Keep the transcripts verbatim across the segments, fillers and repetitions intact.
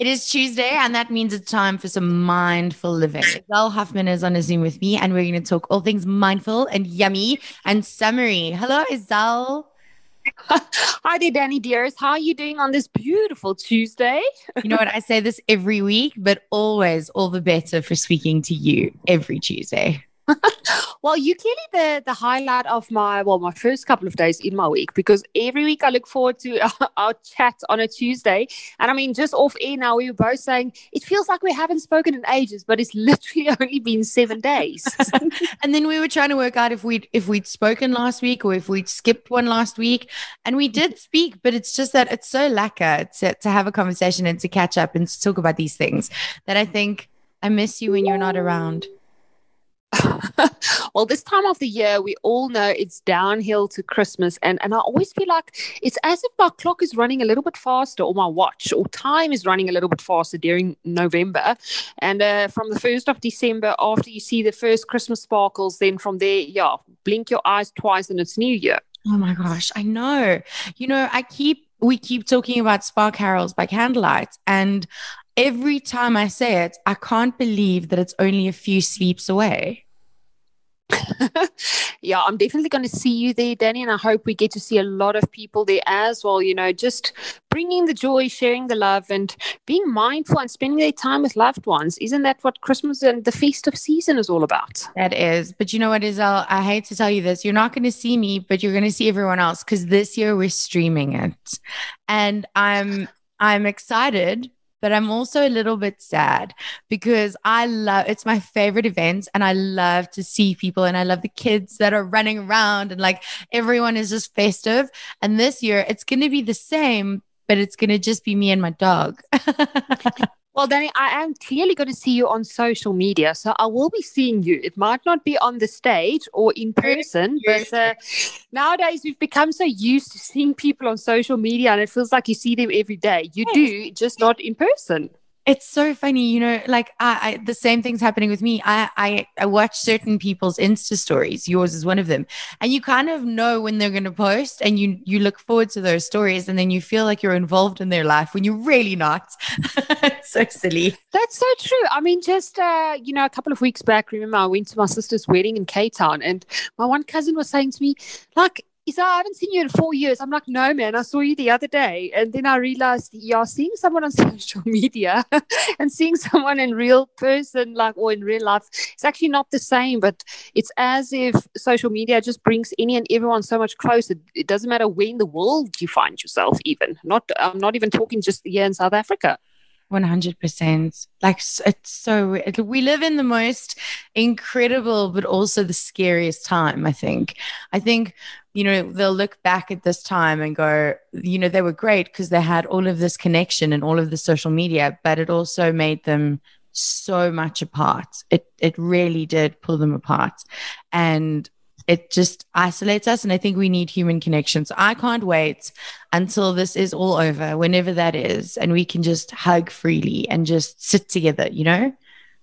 It is Tuesday, and that means it's time for some mindful living. Isabel Huffman is on a Zoom with me, and we're going to talk all things mindful and yummy and summery. Hello, Isabel. Hi there, Danny dears. How are you doing on this beautiful Tuesday? You know what? I say this every week, but always all the better for speaking to you every Tuesday. Well, you clearly the the highlight of my well, my first couple of days in my week, because every week I look forward to our, our chat on a Tuesday. And I mean, just off air now, we were both saying it feels like we haven't spoken in ages, but it's literally only been seven days. And then we were trying to work out if we'd if we'd spoken last week or if we'd skipped one last week. And we did speak, but it's just that it's so lacquer to, to have a conversation and to catch up and to talk about these things that I think I miss you when you're not around. Well, this time of the year, we all know it's downhill to Christmas. And, and I always feel like it's as if my clock is running a little bit faster, or my watch or time is running a little bit faster during November. And uh, from the first of December, after you see the first Christmas sparkles, then from there, yeah, blink your eyes twice and it's New Year. Oh my gosh, I know. You know, I keep, we keep talking about Spark Carols by candlelight. And every time I say it, I can't believe that it's only a few sleeps away. Yeah, I'm definitely going to see you there, Danny, and I hope we get to see a lot of people there as well. You know, just bringing the joy, sharing the love, and being mindful and spending their time with loved ones. Isn't that what Christmas and the festive season is all about? That is. But you know what, Isabel? I hate to tell you this. You're not going to see me, but you're going to see everyone else, because this year we're streaming it. And I'm I'm excited, but I'm also a little bit sad because I love, it's my favorite event, and I love to see people, and I love the kids that are running around, and like everyone is just festive. And this year it's going to be the same, but it's going to just be me and my dog. Well, Danny, I am clearly going to see you on social media, so I will be seeing you. It might not be on the stage or in person, but uh, nowadays we've become so used to seeing people on social media, and it feels like you see them every day. You do, just not in person. It's so funny, you know, like I, I, the same thing's happening with me. I, I, I watch certain people's Insta stories. Yours is one of them. And you kind of know when they're going to post, and you, you look forward to those stories, and then you feel like you're involved in their life when you're really not. It's so silly. That's so true. I mean, just, uh, you know, a couple of weeks back, remember I went to my sister's wedding in Cape Town, and my one cousin was saying to me, like, Isa, I haven't seen you in four years. I'm like, no, man, I saw you the other day. And then I realized, yeah, seeing someone on social media and seeing someone in real person, like, or in real life, it's actually not the same. But it's as if social media just brings any and everyone so much closer. It doesn't matter where in the world you find yourself, even. Not, I'm not even talking just here in South Africa. one hundred percent. Like, it's so, it, we live in the most incredible, but also the scariest time, I think. I think, you know, they'll look back at this time and go, you know, they were great because they had all of this connection and all of the social media, but it also made them so much apart. It, it really did pull them apart. And it just isolates us. And I think we need human connection. So I can't wait until this is all over, whenever that is, and we can just hug freely and just sit together, you know?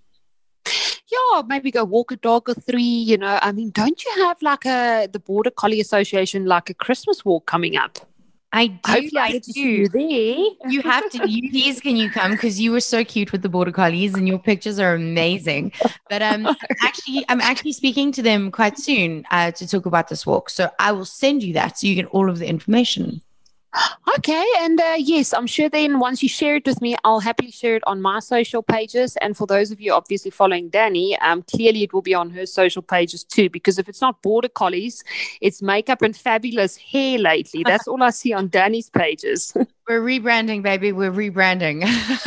Yeah, maybe go walk a dog or three, you know. I mean, don't you have like a, the Border Collie Association, like a Christmas walk coming up? I do. Hopefully I I get to do. see you there. You have to. You, please, can you come? Because you were so cute with the Border Collies, and your pictures are amazing. But um, actually, I'm actually speaking to them quite soon uh, to talk about this walk. So I will send you that so you get all of the information. Okay, and uh, yes, I'm sure then once you share it with me, I'll happily share it on my social pages. And for those of you obviously following Danny, um, clearly it will be on her social pages too, because if it's not Border Collies, it's makeup and fabulous hair lately. That's all I see on Danny's pages. We're rebranding, baby. We're rebranding.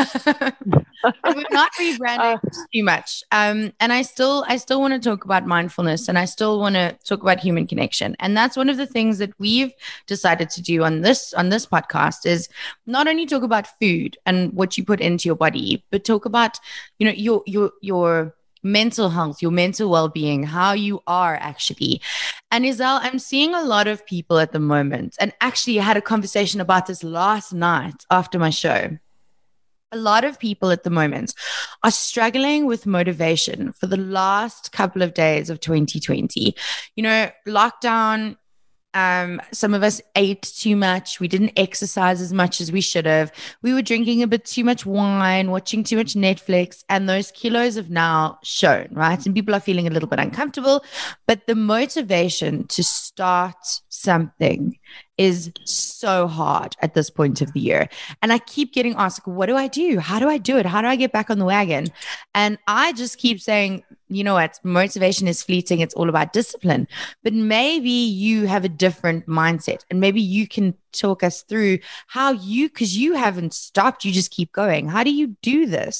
But we're not rebranding uh, too much. Um, and I still, I still want to talk about mindfulness, and I still want to talk about human connection. And that's one of the things that we've decided to do on this, on this podcast, is not only talk about food and what you put into your body, but talk about, you know, your, your, your mental health, your mental well-being, how you are actually. And Isabel, I'm seeing a lot of people at the moment, and actually I had a conversation about this last night after my show. A lot of people at the moment are struggling with motivation for the last couple of days of twenty twenty. You know, lockdown Um, some of us ate too much. We didn't exercise as much as we should have. We were drinking a bit too much wine, watching too much Netflix, and those kilos have now shown, right? And people are feeling a little bit uncomfortable. But the motivation to start something is so hard at this point of the year. And I keep getting asked, what do I do? How do I do it? How do I get back on the wagon? And I just keep saying, you know what? Motivation is fleeting. It's all about discipline. But maybe you have a different mindset, and maybe you can talk us through how you, because you haven't stopped, you just keep going. How do you do this?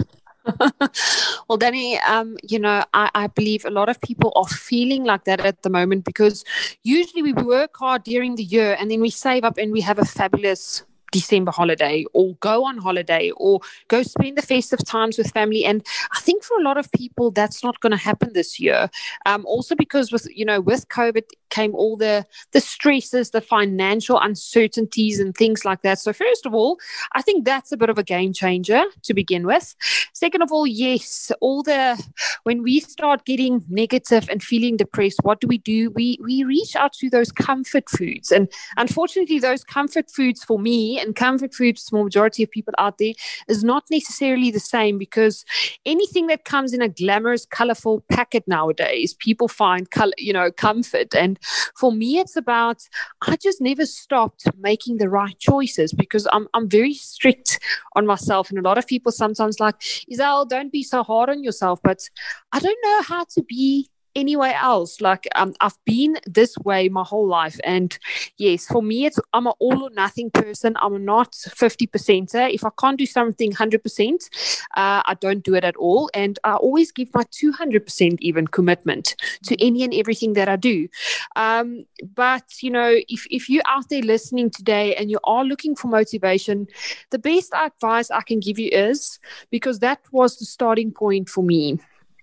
Well, Danny, um, you know, I, I believe a lot of people are feeling like that at the moment, because usually we work hard during the year and then we save up and we have a fabulous December holiday, or go on holiday, or go spend the festive times with family. And I think for a lot of people, that's not going to happen this year. Um, also because with, you know, with COVID came all the, the stresses, the financial uncertainties and things like that. So first of all, I think that's a bit of a game changer to begin with. Second of all, yes, all the, when we start getting negative and feeling depressed, what do we do? We, we reach out to those comfort foods. And unfortunately, those comfort foods for me and comfort foods for the majority of people out there is not necessarily the same, because anything that comes in a glamorous, colorful packet nowadays, people find color, you know, comfort. And for me, it's about, I just never stopped making the right choices, because I'm I'm very strict on myself. And a lot of people sometimes like, Isel, don't be so hard on yourself. But I don't know how to be anywhere else. Like um, I've been this way my whole life. And yes, for me, it's I'm an all or nothing person. I'm not fifty percenter. If I can't do something one hundred percent, uh, I don't do it at all. And I always give my two hundred percent even commitment to any and everything that I do. Um, but, you know, if, if you're out there listening today and you are looking for motivation, the best advice I can give you is, because that was the starting point for me,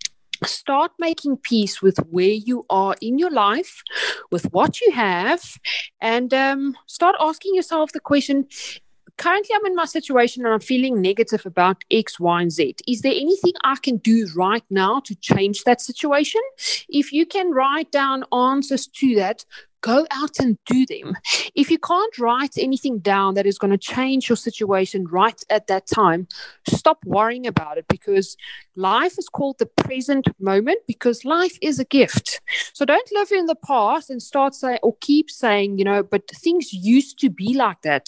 start making peace with where you are in your life, with what you have, and um, start asking yourself the question, currently I'm in my situation and I'm feeling negative about X, Y, and Z. Is there anything I can do right now to change that situation? If you can write down answers to that, go out and do them. If you can't write anything down that is going to change your situation right at that time, stop worrying about it, because life is called the present moment, because life is a gift. So don't live in the past and start saying, or keep saying, you know, but things used to be like that.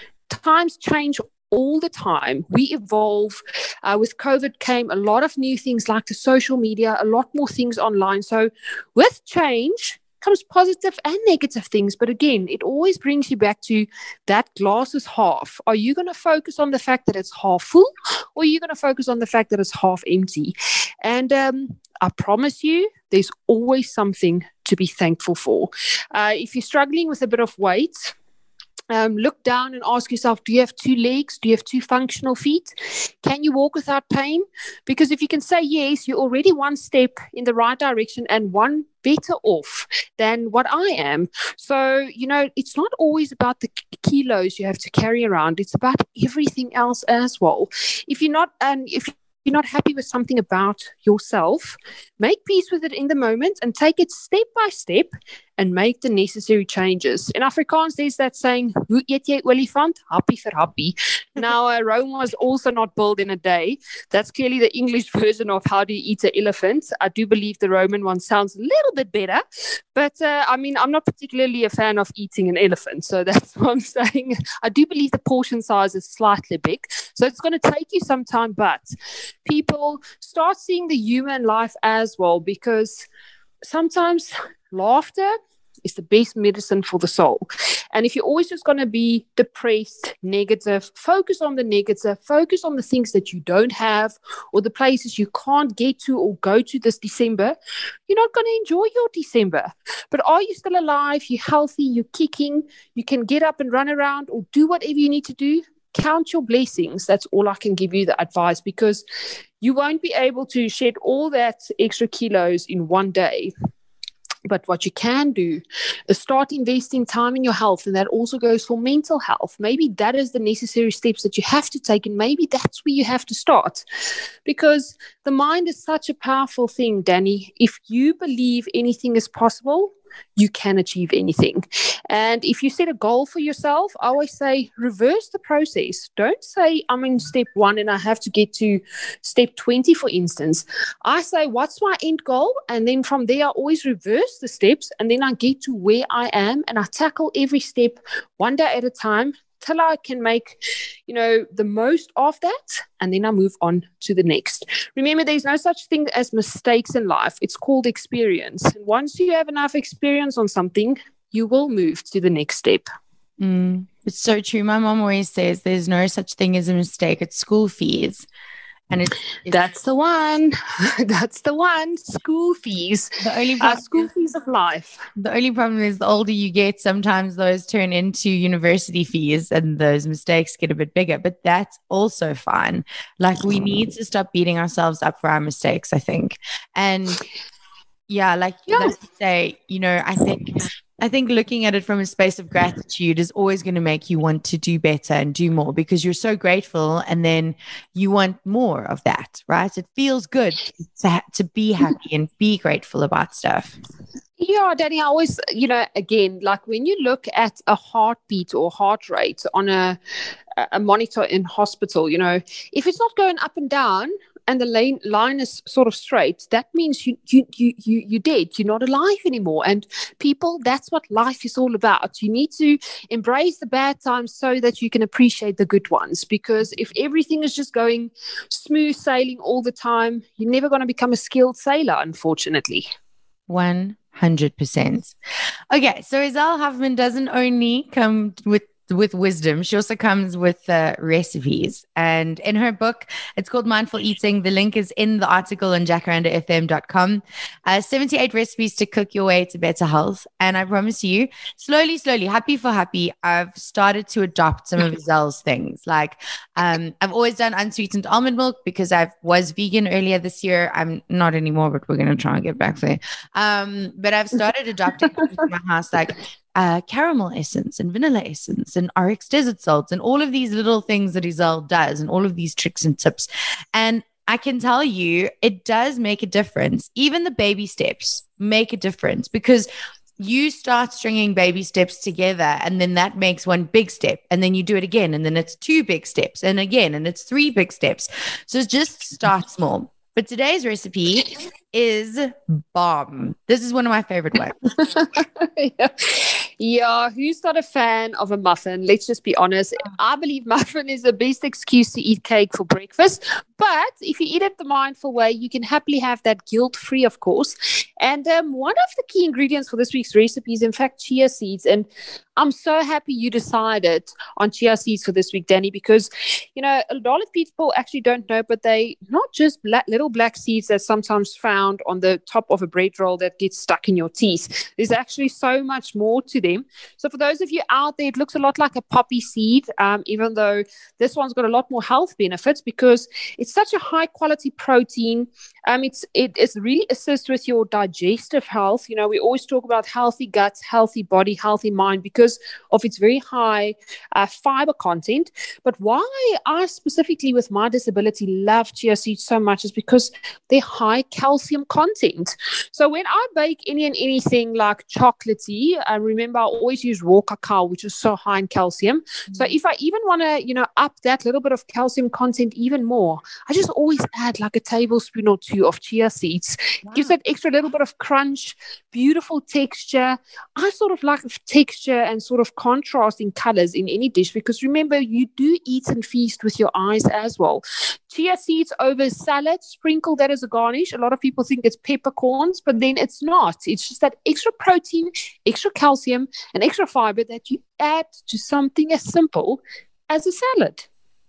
Times change all the time. We evolve. Uh, with COVID came a lot of new things like the social media, a lot more things online. So with change comes positive and negative things. But again, it always brings you back to that glass is half. Are you going to focus on the fact that it's half full, or are you going to focus on the fact that it's half empty? And um, I promise you, there's always something to be thankful for. Uh, if you're struggling with a bit of weight, Um, look down and ask yourself, do you have two legs? Do you have two functional feet? Can you walk without pain? Because if you can say yes, you're already one step in the right direction and one better off than what I am. So, you know, it's not always about the kilos you have to carry around. It's about everything else as well. If you're not, and if you're not happy with something about yourself, make peace with it in the moment and take it step by step and make the necessary changes. In Afrikaans, there's that saying, hoe eet jy olifant? Happy for happy. Now, uh, Rome was also not built in a day. That's clearly the English version of how do you eat an elephant. I do believe the Roman one sounds a little bit better. But, uh, I mean, I'm not particularly a fan of eating an elephant. So that's what I'm saying. I do believe the portion size is slightly big. So it's going to take you some time. But people, start seeing the human life as well, because sometimes laughter is the best medicine for the soul. And if you're always just going to be depressed, negative, focus on the negative, focus on the things that you don't have or the places you can't get to or go to this December, you're not going to enjoy your December. But are you still alive? You're healthy, you're kicking, you can get up and run around or do whatever you need to do. Count your blessings. That's all I can give you the advice, because you won't be able to shed all that extra kilos in one day. But what you can do is start investing time in your health. And that also goes for mental health. Maybe that is the necessary steps that you have to take. And maybe that's where you have to start. Because the mind is such a powerful thing, Danny. If you believe anything is possible, you can achieve anything. And if you set a goal for yourself, I always say reverse the process. Don't say I'm in step one and I have to get to step twenty, for instance. I say, what's my end goal? And then from there, I always reverse the steps, and then I get to where I am and I tackle every step one day at a time till I can make, you know, the most of that, and then I move on to the next. Remember, there's no such thing as mistakes in life. It's called experience. And once you have enough experience on something, you will move to the next step. Mm, it's so true. My mom always says there's no such thing as a mistake. It's school fees. And it's, it's that's the one. That's the one. School fees. The only uh, school fees of life. The only problem is the older you get, sometimes those turn into university fees and those mistakes get a bit bigger. But that's also fine. Like, we need to stop beating ourselves up for our mistakes, I think. And yeah, like, yeah. like you say, you know, I think I think looking at it from a space of gratitude is always going to make you want to do better and do more, because you're so grateful, and then you want more of that, right? It feels good to, ha- to be happy and be grateful about stuff. Yeah, Danny, I always, you know, again, like when you look at a heartbeat or heart rate on a, a monitor in hospital, you know, if it's not going up and down, and the lane, line is sort of straight, that means you, you, you, you, you're dead. You're not alive anymore. And people, that's what life is all about. You need to embrace the bad times so that you can appreciate the good ones. Because if everything is just going smooth sailing all the time, you're never going to become a skilled sailor, unfortunately. one hundred percent. Okay, so Iselle Huffman doesn't only come with with wisdom, she also comes with uh, recipes. And in her book, it's called Mindful Eating. The link is in the article on jacaranda f m dot com. Uh, seventy-eight recipes to cook your way to better health. And I promise you, slowly, slowly, happy for happy, I've started to adopt some of Iselle's things. Like, um, I've always done unsweetened almond milk because I was vegan earlier this year. I'm not anymore, but we're going to try and get back there. Um, but I've started adopting in my house, like, Uh, caramel essence and vanilla essence and R X desert salts and all of these little things that Iselle does and all of these tricks and tips. And I can tell you, it does make a difference. Even the baby steps make a difference, because you start stringing baby steps together, and then that makes one big step, and then you do it again, and then it's two big steps, and again, and it's three big steps. So just start small. But today's recipe is bomb. This is one of my favorite ones. yeah. yeah, who's not a fan of a muffin? Let's just be honest. I believe muffin is the best excuse to eat cake for breakfast. But if you eat it the mindful way, you can happily have that guilt-free, of course. And um, one of the key ingredients for this week's recipe is, in fact, chia seeds. And I'm so happy you decided on chia seeds for this week, Danny, because, you know, a lot of people actually don't know, but they not just black, little black seeds that's sometimes found on the top of a bread roll that gets stuck in your teeth. There's actually so much more to them. So for those of you out there, it looks a lot like a poppy seed, um, even though this one's got a lot more health benefits because it's such a high quality protein. Um, it's it is really assists with your digestive health. You know, we always talk about healthy guts, healthy body, healthy mind because of its very high uh, fiber content. But why I specifically with my disability love chia seeds so much is because they're high calcium content. So when I bake any and anything like chocolatey, I remember I always use raw cacao, which is so high in calcium. Mm-hmm. So if I even want to, you know, up that little bit of calcium content even more, I just always add like a tablespoon or two of chia seeds. Wow. Gives that extra little bit of crunch, beautiful texture. I sort of like texture and sort of contrast in colors in any dish because remember, you do eat and feast with your eyes as well. Chia seeds over salad, sprinkle that as a garnish. A lot of people think it's peppercorns, but then it's not. It's just that extra protein, extra calcium, and extra fiber that you add to something as simple as a salad.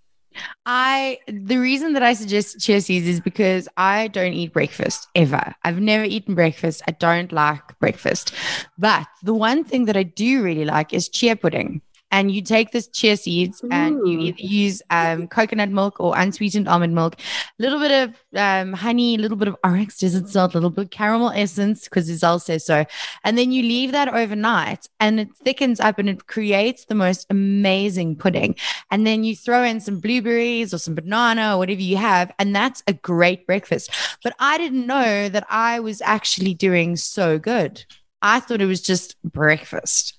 I the reason that I suggest chia seeds is because I don't eat breakfast ever. I've never eaten breakfast. I don't like breakfast. But the one thing that I do really like is chia pudding. And you take this chia seeds and you either use um, coconut milk or unsweetened almond milk, a little bit of um, honey, a little bit of R X desert salt, a little bit of caramel essence, because Iselle says so. And then you leave that overnight and it thickens up and it creates the most amazing pudding. And then you throw in some blueberries or some banana or whatever you have, and that's a great breakfast. But I didn't know that I was actually doing so good. I thought it was just breakfast.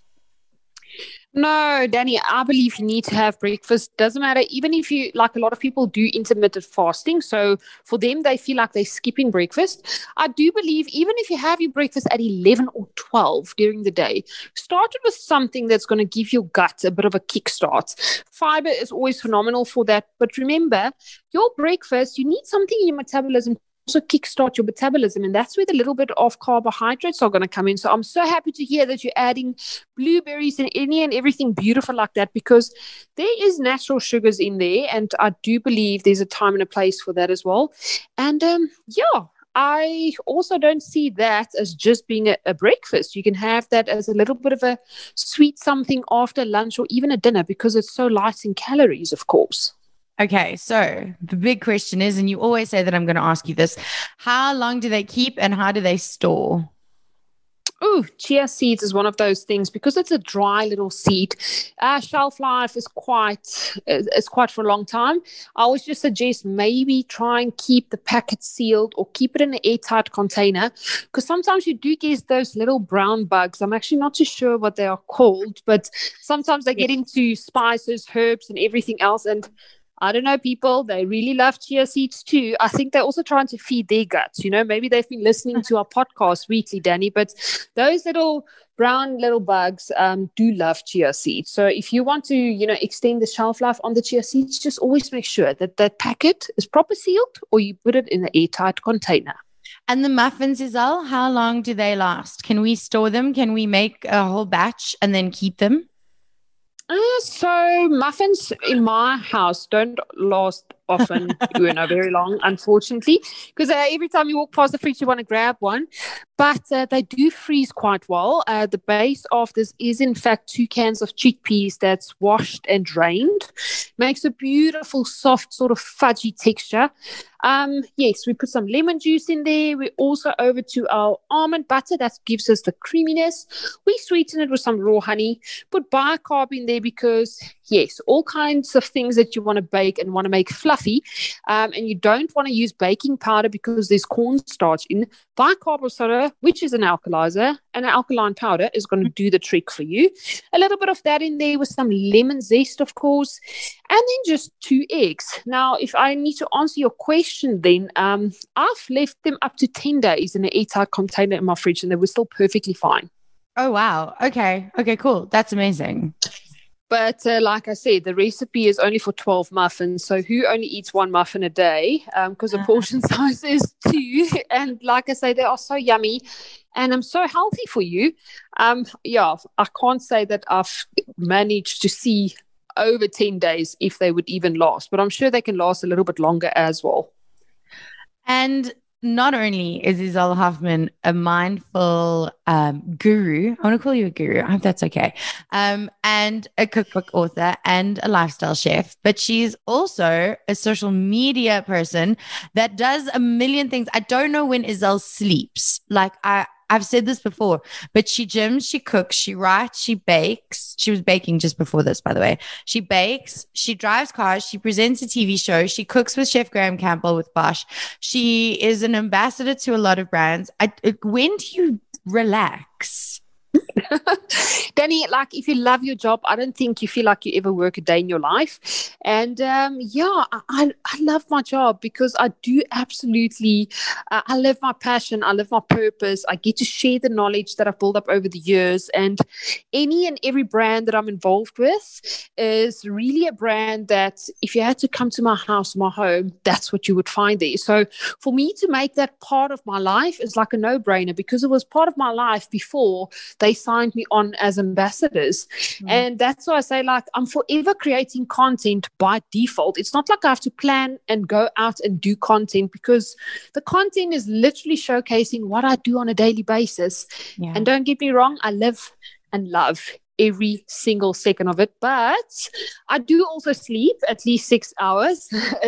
No, Danny, I believe you need to have breakfast. Doesn't matter. Even if you, like a lot of people do intermittent fasting. So for them, they feel like they're skipping breakfast. I do believe even if you have your breakfast at eleven or twelve during the day, start it with something that's going to give your gut a bit of a kickstart. Fiber is always phenomenal for that. But remember, your breakfast, you need something in your metabolism also kickstart your metabolism, and that's where the little bit of carbohydrates are going to come in. So I'm so happy to hear that you're adding blueberries and any and everything beautiful like that, because there is natural sugars in there, and I do believe there's a time and a place for that as well. And um yeah, I also don't see that as just being a, a breakfast. You can have that as a little bit of a sweet something after lunch or even a dinner, because it's so light in calories, of course. Okay, so the big question is, and you always say that I'm going to ask you this, how long do they keep and how do they store? Oh, chia seeds is one of those things because it's a dry little seed. Uh, shelf life is quite is quite for a long time. I always just suggest maybe try and keep the packet sealed or keep it in an airtight container, because sometimes you do get those little brown bugs. I'm actually not too sure what they are called, but sometimes they get into spices, herbs, and everything else. And I don't know, people, they really love chia seeds too. I think they're also trying to feed their guts. You know, maybe they've been listening to our podcast weekly, Danny, but those little brown little bugs um, do love chia seeds. So if you want to, you know, extend the shelf life on the chia seeds, just always make sure that that packet is proper sealed or you put it in an airtight container. And the muffins, Isel, how long do they last? Can we store them? Can we make a whole batch and then keep them? Uh, so muffins in my house don't last often, you know, very long, unfortunately, because uh, every time you walk past the fridge, you want to grab one. But uh, they do freeze quite well. Uh, the base of this is, in fact, two cans of chickpeas that's washed and drained. Makes a beautiful, soft, sort of fudgy texture. Um, yes, we put some lemon juice in there. We also over to our almond butter. That gives us the creaminess. We sweeten it with some raw honey. Put bicarb in there because, yes, all kinds of things that you want to bake and want to make fluffy. Um, and you don't want to use baking powder because there's cornstarch in. Bicarb of soda, which is an alkalizer, and an alkaline powder is going to do the trick for you. A little bit of that in there with some lemon zest, of course, and then just two eggs. Now, if I need to answer your question, then um, I've left them up to ten days in an airtight container in my fridge, and they were still perfectly fine. Oh, wow. Okay. Okay, cool. That's amazing. But uh, like I said, the recipe is only for twelve muffins. So who only eats one muffin a day? Because um, the portion size is two. And like I say, they are so yummy and I'm so healthy for you. Um, yeah, I can't say that I've managed to see over ten days if they would even last. But I'm sure they can last a little bit longer as well. And not only is Isel Hoffman a mindful um, guru, I want to call you a guru, I hope that's okay, um, and a cookbook author and a lifestyle chef, but she's also a social media person that does a million things. I don't know when Isel sleeps. Like I, I've said this before, but she gyms, she cooks, she writes, she bakes. She was baking just before this, by the way. She bakes, she drives cars, she presents a T V show, she cooks with Chef Graham Campbell with Bosch. She is an ambassador to a lot of brands. I, when do you relax? Danny, like if you love your job, I don't think you feel like you ever work a day in your life. And um, yeah, I, I love my job because I do absolutely, uh, I live my passion, I live my purpose. I get to share the knowledge that I've built up over the years. And any and every brand that I'm involved with is really a brand that if you had to come to my house, my home, that's what you would find there. So for me to make that part of my life is like a no-brainer because it was part of my life before they signed me on as ambassadors. Mm. And that's why I say, like, I'm forever creating content by default. It's not like I have to plan and go out and do content because the content is literally showcasing what I do on a daily basis. Yeah. And don't get me wrong, I live and love every single second of it. But I do also sleep at least six hours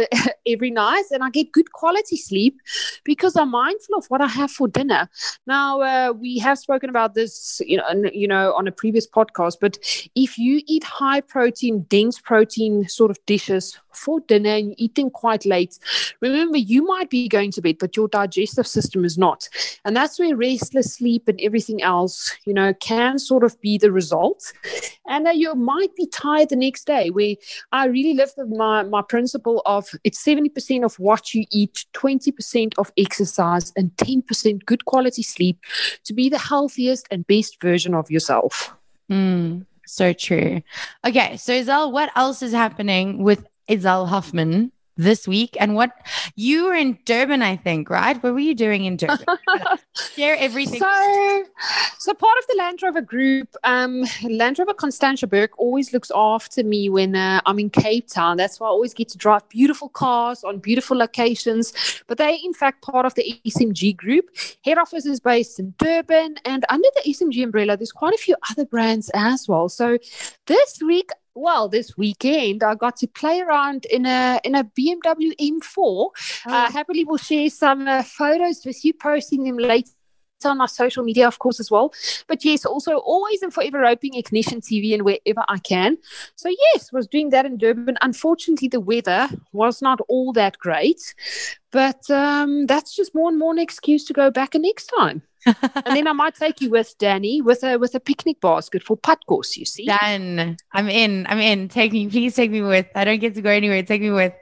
every night, and I get good quality sleep because I'm mindful of what I have for dinner. Now, uh, we have spoken about this, you know, you know, on a previous podcast, but if you eat high protein, dense protein sort of dishes for dinner and you eat them quite late, remember, you might be going to bed, but your digestive system is not. And that's where restless sleep and everything else, you know, can sort of be the result. And uh, you might be tired the next day, where I really live with my, my principle of it's seventy percent of what you eat, twenty percent of exercise, and ten percent good quality sleep to be the healthiest and best version of yourself. Mm, so true. Okay, so Izelle, what else is happening with Izelle Hoffman this week? And what you were in Durban, I think, right? What were you doing in Durban? Share everything. So, so part of the Land Rover group, um, Land Rover Constantia Burke always looks after me when uh, I'm in Cape Town. That's why I always get to drive beautiful cars on beautiful locations. But they're in fact part of the S M G group. Head office is based in Durban, and under the S M G umbrella, there's quite a few other brands as well. So this week, well, this weekend, I got to play around in a in a B M W M four. Oh. Uh, happily, we'll share some uh, photos with you, posting them later on my social media, of course, as well. But yes, also always and forever roping Ignition T V and wherever I can. So yes, was doing that in Durban. Unfortunately, the weather was not all that great. But um, that's just more and more an excuse to go back next time. And then I might take you with Danny with a with a picnic basket for Padkos, you see. Done. I'm in. I'm in. Take me. Please take me with. I don't get to go anywhere. Take me with.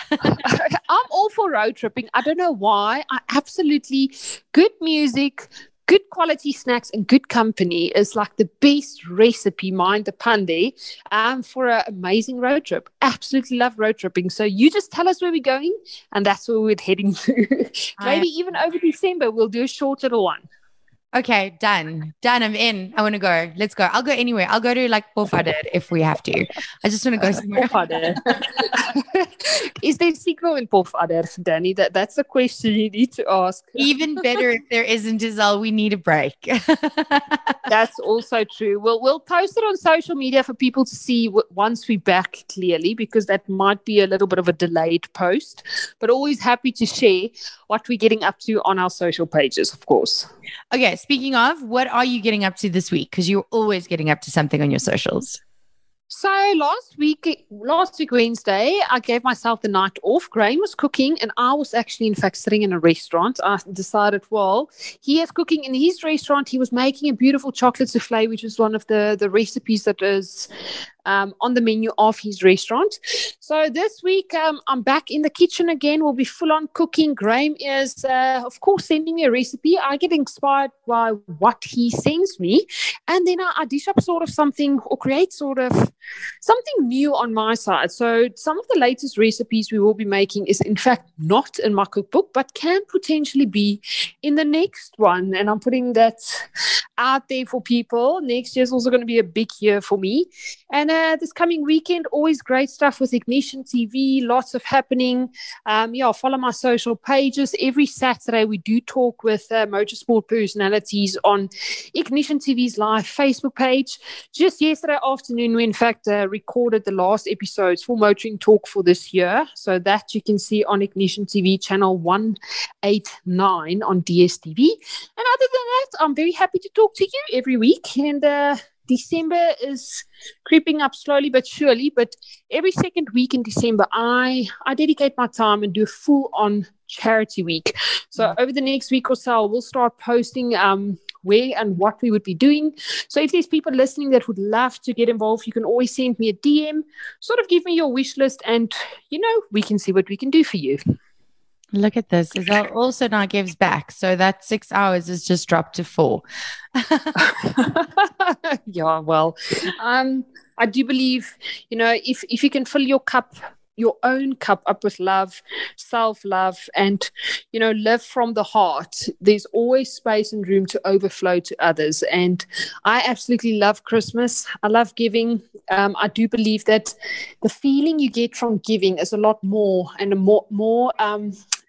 I'm all for road tripping. I don't know why. I absolutely good music, good quality snacks, and good company is like the best recipe, mind the pun there, um, for an amazing road trip. Absolutely love road tripping. So you just tell us where we're going, and that's where we're heading to. Maybe I... even over December, we'll do a short little one. Okay, done. Done. I'm in. I want to go. Let's go. I'll go anywhere. I'll go to like Pofadder if we have to. I just want to go somewhere. Pofadder. Is there signal in Pofadder, Danny? That, that's a question you need to ask. Even better if there isn't, Izelle. We need a break. That's also true. We'll, we'll post it on social media for people to see w- once we're back, clearly, because that might be a little bit of a delayed post. But always happy to share what we're getting up to on our social pages, of course. Okay, speaking of, what are you getting up to this week? Because you're always getting up to something on your socials. So last week, last week Wednesday, I gave myself the night off. Graham was cooking, and I was actually, in fact, sitting in a restaurant. I decided, well, he is cooking in his restaurant. He was making a beautiful chocolate souffle, which is one of the, the recipes that is um, on the menu of his restaurant. So this week, um, I'm back in the kitchen again. We'll be full on cooking. Graham is, uh, of course, sending me a recipe. I get inspired by what he sends me, and then I, I dish up sort of something or create sort of something new on my side. So some of the latest recipes we will be making is, in fact, not in my cookbook, but can potentially be in the next one. And I'm putting that out there for people. Next year is also going to be a big year for me. And uh, this coming weekend, always great stuff with Ignition T V, lots of happening. Um, yeah, follow my social pages. Every Saturday, we do talk with uh, motorsport personalities on Ignition T V's live Facebook page. Just yesterday afternoon, we in fact uh, recorded the last episodes for Motoring Talk for this year. So that you can see on Ignition T V channel one eighty-nine on D S T V. And other than that, I'm very happy to talk to you every week. And uh, December is creeping up slowly but surely. But every second week in December, I, I dedicate my time and do a full-on charity week. So mm-hmm. over the next week or so, we'll start posting um, where and what we would be doing. So if there's people listening that would love to get involved, you can always send me a D M, sort of give me your wish list, and, you know, we can see what we can do for you. Look at this. Izelle also now gives back. So that six hours is just dropped to four. Yeah, well, um, I do believe, you know, if, if you can fill your cup, your own cup up with love, self-love, and, you know, live from the heart, there's always space and room to overflow to others. And I absolutely love Christmas. I love giving. Um, I do believe that the feeling you get from giving is a lot more and a more, more um,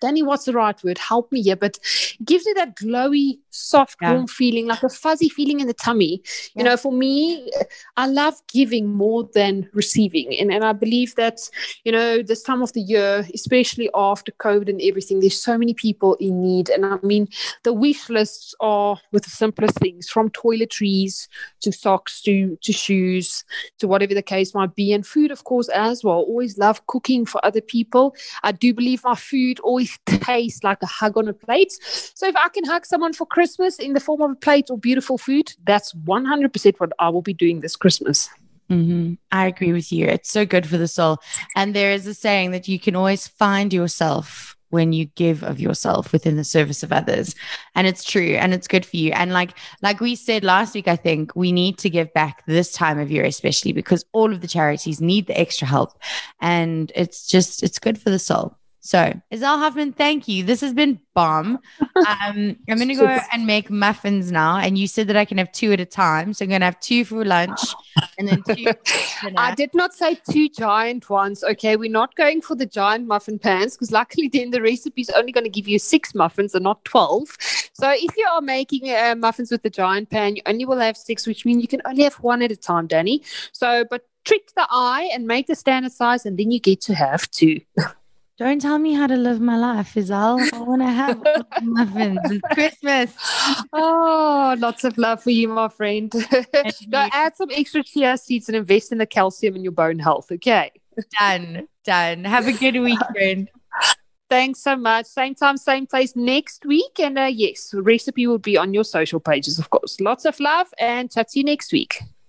Danny, what's the right word? Help me here. But it gives me that glowy, soft, Yeah. warm feeling, like a fuzzy feeling in the tummy. Yeah. You know, for me, I love giving more than receiving. And, and I believe that, you know, this time of the year, especially after COVID and everything, there's so many people in need. And I mean, the wish lists are with the simplest things, from toiletries to socks to, to shoes to whatever the case might be. And food, of course, as well. Always love cooking for other people. I do believe my food always tastes like a hug on a plate. So if I can hug someone for Christmas in the form of a plate or beautiful food, that's one hundred percent what I will be doing this Christmas. Mm-hmm. I agree with you. It's so good for the soul. And there is a saying that you can always find yourself when you give of yourself within the service of others. And it's true. And it's good for you. And like, like we said last week, I think we need to give back this time of year, especially because all of the charities need the extra help. And it's just, it's good for the soul. So, Iselle Hoffman, thank you. This has been bomb. Um, I'm going to go and make muffins now. And you said that I can have two at a time. So I'm going to have two for lunch and then two for dinner. I did not say two giant ones. Okay, we're not going for the giant muffin pans because luckily then the recipe is only going to give you six muffins and not twelve. So if you are making uh, muffins with the giant pan, you only will have six, which means you can only have one at a time, Danny. So, but trick the eye and make the standard size, and then you get to have two. Don't tell me how to live my life, Iselle. I want to have muffins. It's Christmas. Oh, lots of love for you, my friend. Go add some extra chia seeds and invest in the calcium in your bone health, okay? Done. Done. Have a good week, friend. Thanks so much. Same time, same place next week. And uh, yes, the recipe will be on your social pages, of course. Lots of love and chat to you next week.